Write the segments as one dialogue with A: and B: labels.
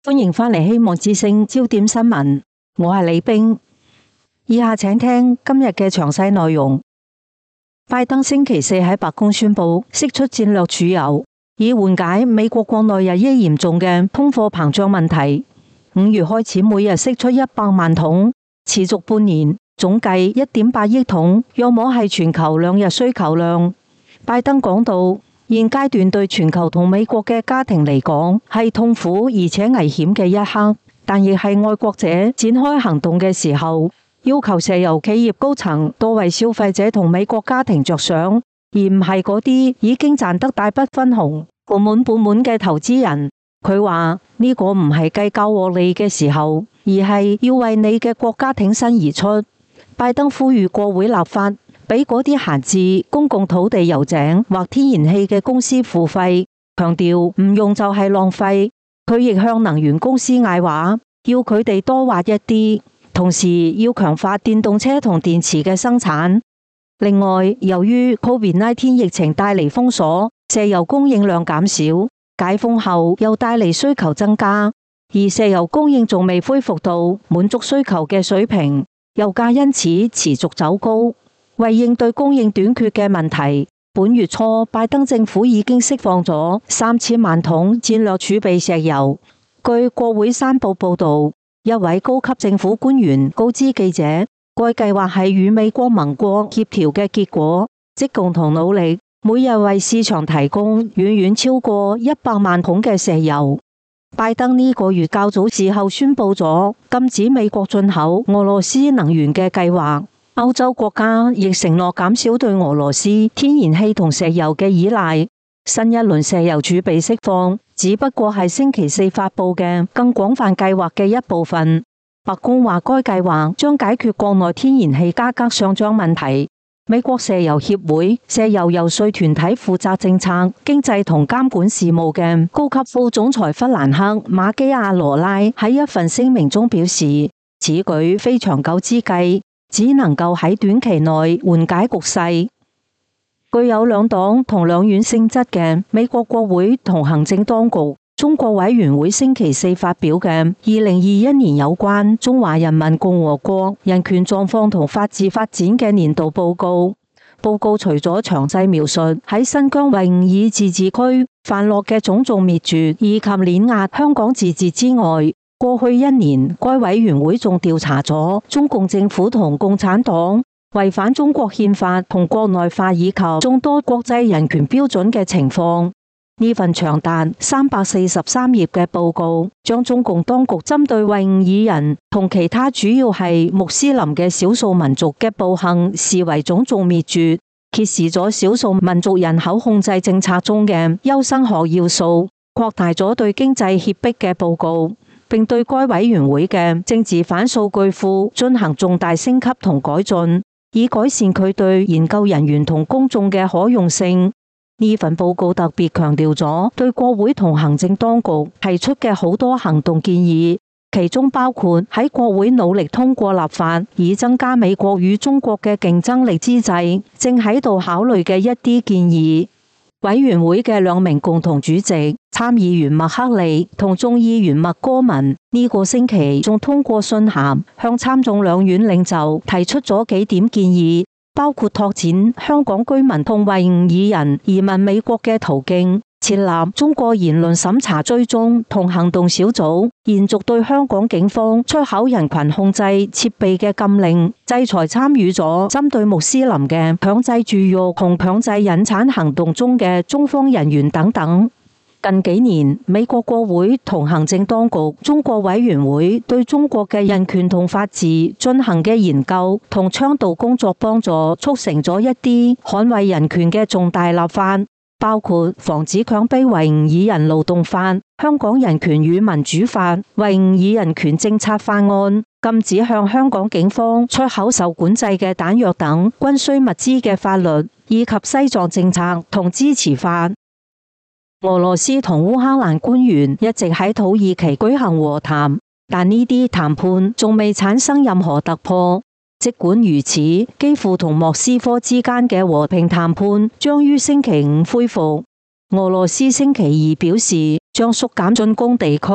A: 歡迎返嚟希望之聲焦點新聞，我係李冰。以下請聽今日嘅詳細內容。拜登星期四喺白宮宣布釋出戰略儲油，以緩解美國國內日益嚴重嘅通貨膨脹問題。5月開始每日釋出100萬桶，持續半年，總計1.8億桶，約莫係全球2日需求量。拜登講到，現階段對全球同美國嘅家庭嚟講係痛苦而且危險嘅一刻，但亦係愛國者展開行動嘅時候，要求石油企業高層多為消費者同美國家庭着想，而唔係嗰啲已經賺得大筆分紅、盆滿嘅投資人。佢話呢個唔係計較獲利嘅時候，而係要為你嘅國家挺身而出。拜登呼籲國會立法，俾嗰啲閒置公共土地油井或天然氣嘅公司付費，強調唔用就係浪費。佢亦向能源公司嗌話，要佢哋多挖一啲，同時要強化電動車同電池嘅生產。另外，由於 COVID-19 疫情帶嚟封鎖，石油供應量減少，解封後又帶嚟需求增加，而石油供應仲未恢復到滿足需求嘅水平，油價因此持續走高。為應對供應短缺嘅問題，本月初拜登政府已經釋放咗3000萬桶戰略儲備石油。據國會山報報道，一位高級政府官員告知記者，該計劃係與美國盟國協調嘅結果，即共同努力，每日為市場提供遠遠超過100萬桶嘅石油。拜登呢個月較早時候宣布咗禁止美國進口俄羅斯能源嘅計劃。歐洲國家亦承諾減少對俄羅斯天然氣同石油嘅依賴。新一輪石油儲備釋放只不過係星期四發佈嘅更廣泛計劃嘅一部分。白宮話該計劃將解決國內天然氣價格上漲問題。美國石油協會石油游說團體負責政策、經濟同監管事務嘅高級副總裁弗蘭克·馬基亞羅拉喺一份聲明中表示，此舉非長久之計，只能夠喺短期內緩解局勢。具有兩黨同兩院性質嘅美國國會同行政當局中國委員會星期四發表嘅2021年有關中華人民共和國人權狀況同法治發展嘅年度報告。報告除咗詳細描述喺新疆維吾爾自治區犯落嘅種族滅絕以及碾壓香港自治之外，過去1年，該委員會仲調查咗中共政府同共產黨違反中國憲法同國內法以及眾多國際人權標準嘅情況。呢份長達343頁嘅報告，將中共當局針對維吾爾人同其他主要係穆斯林嘅少數民族嘅暴行視為種族滅絕，揭示咗少數民族人口控制政策中嘅優生學要素，擴大咗對經濟脅迫嘅報告，並對該委員會嘅政治反數據庫進行重大升級同改進，以改善佢對研究人員同公眾嘅可用性。呢份報告特別強調咗對國會同行政當局提出嘅好多行動建議，其中包括喺國會努力通過立法，以增加美國與中國嘅競爭力之際，正喺度考慮嘅一啲建議。委員會嘅2名共同主席參議員麥克利同眾議員麥戈文呢個星期仲通過信函向參眾兩院領袖提出咗幾點建議，包括拓展香港居民同維吾爾人移民美國嘅途徑，設立中國言論審查追蹤同行動小組，延續對香港警方出口人群控制設備嘅禁令，制裁參與咗針對穆斯林嘅強制絕育同強制引產行動中嘅中方人員等等。近幾年，美國國會同行政當局中國委員會對中國嘅人權同法治進行嘅研究同倡導工作，幫助促成咗一啲捍衛人權嘅重大立法，包括防止強迫維吾爾人勞動法、香港人權與民主法、維吾爾人權政策法案、禁止向香港警方出口受管制嘅彈藥等軍需物資嘅法律，以及西藏政策同支持法。俄羅斯同烏克蘭官員一直喺土耳其舉行和談，但呢啲談判仲未產生任何突破。儘管如此，基輔同莫斯科之間嘅和平談判將於星期5恢復。俄羅斯星期二表示將縮減進攻地區，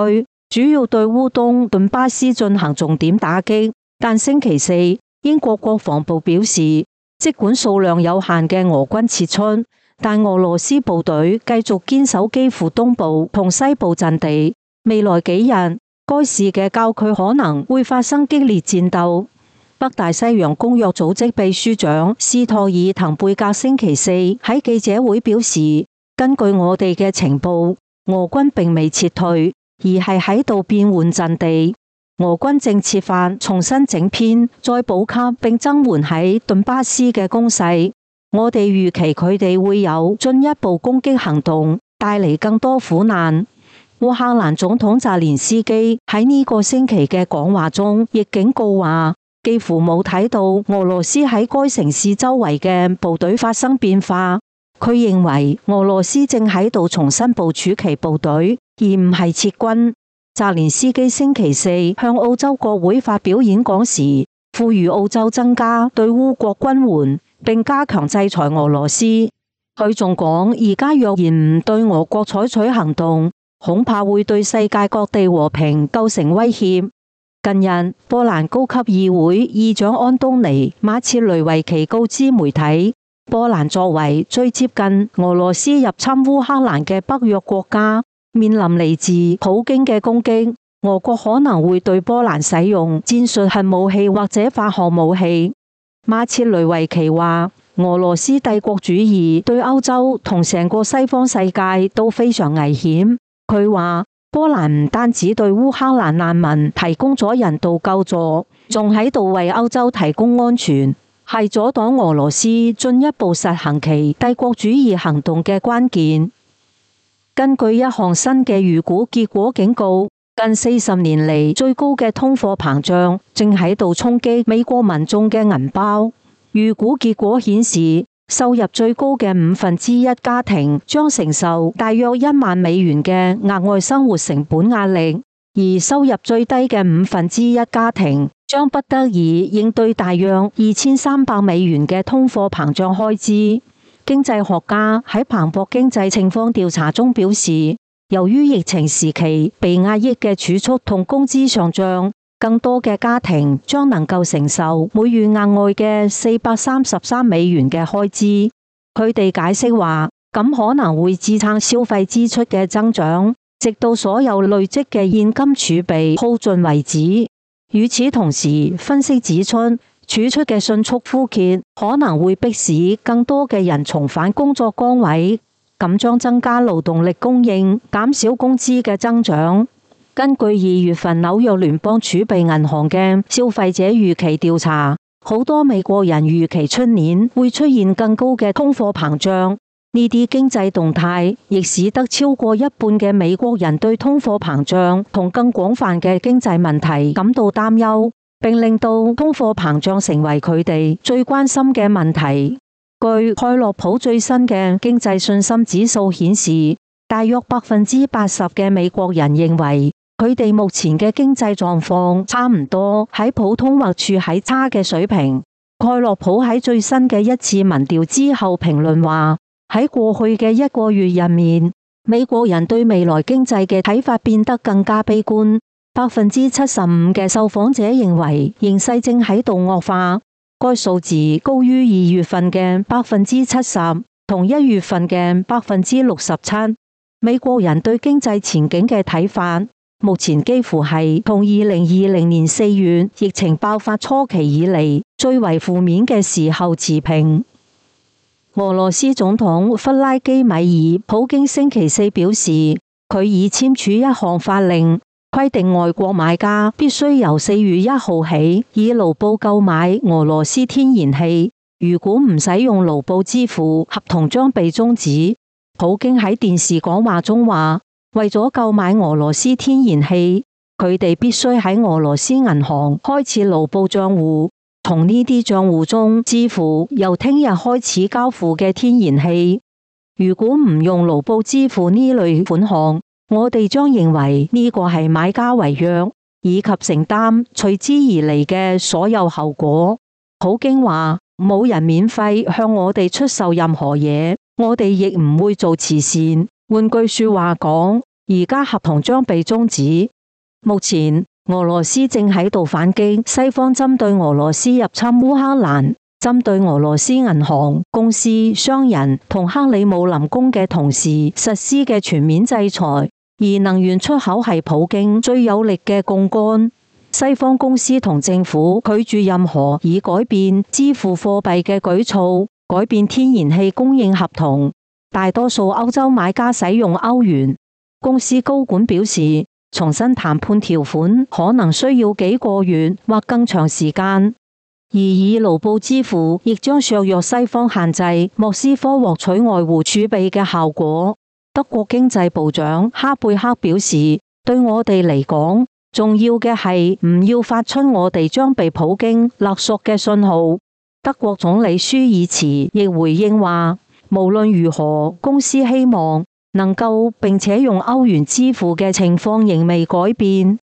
A: 主要對烏東頓巴斯進行重點打擊。但星期四，英國國防部表示，儘管數量有限嘅俄軍撤出，但俄羅斯部隊繼續堅守基輔東部同西部陣地。未來幾日，該市嘅郊區可能會發生激烈戰鬥。北大西洋公約組織秘書長斯托爾滕貝格星期四喺記者會表示，根據我哋嘅情報，俄軍並未撤退，而係喺度變換陣地。俄軍正設法重新整編，再補給並增援喺頓巴斯嘅攻勢。我哋預期佢哋會有進一步攻擊行動，帶嚟更多苦難。烏克蘭總統澤連斯基喺呢個星期嘅講話中，亦警告話，幾乎冇睇到俄羅斯喺該城市周圍嘅部隊發生變化。佢認為俄羅斯正喺度重新部署其部隊，而唔係撤軍。澤連斯基星期四向澳洲國會發表演講時，呼籲澳洲增加對烏國軍援，並加強制裁俄羅斯。佢仲講，而家若然唔對俄國採取行動，恐怕會對世界各地和平構成威脅。近日，波蘭高級議會議長安東尼·馬切雷維奇告知媒體，波蘭作為最接近俄羅斯入侵烏克蘭嘅北約國家，面臨嚟自普京嘅攻擊，俄國可能會對波蘭使用戰術核武器或者化學武器。馬切雷維奇話，俄羅斯帝國主義對歐洲同成個西方世界都非常危險。佢話，波蘭唔單止對烏克蘭難民提供咗人道救助，仲喺度為歐洲提供安全，係阻擋俄羅斯進一步實行其帝國主義行動嘅關鍵。根據一項新嘅預估結果警告，近40年嚟最高嘅通貨膨脹正喺度衝擊美國民眾嘅銀包。預估結果顯示，收入最高嘅1/5家庭將承受大約1萬美元嘅額外生活成本壓力，而收入最低嘅1/5家庭將不得已應對大約2300美元嘅通貨膨脹開支。經濟學家喺彭博經濟情況調查中表示，由於疫情時期被壓抑嘅儲蓄同工資上漲，更多嘅家庭將能夠承受每月額外嘅433美元嘅開支。佢哋解釋話，咁可能會支撐消費支出嘅增長，直到所有累積嘅現金儲備耗盡為止。與此同時，分析指出，儲出嘅迅速枯竭可能會迫使更多嘅人重返工作崗位，咁將增加勞動力供應，減少工資嘅增長。根據2月份紐約聯邦儲備銀行嘅消費者預期調查，好多美國人預期出年會出現更高嘅通貨膨脹。呢啲經濟動態亦使得超過一半嘅美國人對通貨膨脹同更廣泛嘅經濟問題感到擔憂，並令到通貨膨脹成為佢哋最關心嘅問題。據蓋洛普最新嘅經濟信心指數顯示，大約80%嘅美國人認為佢哋目前嘅經濟狀況差唔多喺普通或處喺差嘅水平。蓋洛普喺最新嘅一次民調之後評論話，喺過去嘅1個月入面，美國人對未來經濟嘅睇法變得更加悲觀。75%嘅受訪者認為形勢正喺度惡化，該數字高於2月份嘅70%，同1月份嘅67%。美國人對經濟前景嘅睇法，目前幾乎係同2020年4月疫情爆發初期以嚟最為負面嘅時候持平。俄羅斯總統弗拉基米爾普京星期四表示，佢已簽署一項法令，規定外國買家必須由4月1號起以盧布購買俄羅斯天然氣，如果唔使用盧布支付，合同將被終止。普京喺電視講話中話，為咗購買俄羅斯天然氣，佢哋必須喺俄羅斯銀行開設盧布賬戶，從呢啲賬戶中支付由聽日開始交付嘅天然氣。如果唔用盧布支付呢類款項，我哋將認為呢個係買家違約，以及承擔隨之而嚟嘅所有後果。普京話，冇人免費向我哋出售任何嘢，我哋亦唔會做慈善。換句說話講，而家合同將被終止。 目前俄羅斯正喺度反擊西方針對俄羅斯入侵烏克蘭、針對俄羅斯銀行、公司、商人同克里姆林宮嘅同時實施嘅全面制裁，而能源出口係普京最有力嘅槓桿。西方公司同政府拒絕任何以改變支付貨幣嘅舉措，改變天然氣供應合同。大多數歐洲買家使用歐元。公司高管表示，重新談判條款可能需要幾個月或更長時間。而以盧布支付亦將削弱西方限制莫斯科獲取外匯儲備嘅效果。德國經濟部長哈貝克表示，對我哋嚟講，重要嘅係唔要發出我哋將被普京勒索嘅信號。德國總理舒爾茨亦回應話，無論如何，公司希望能夠並且用歐元支付嘅情況仍未改變。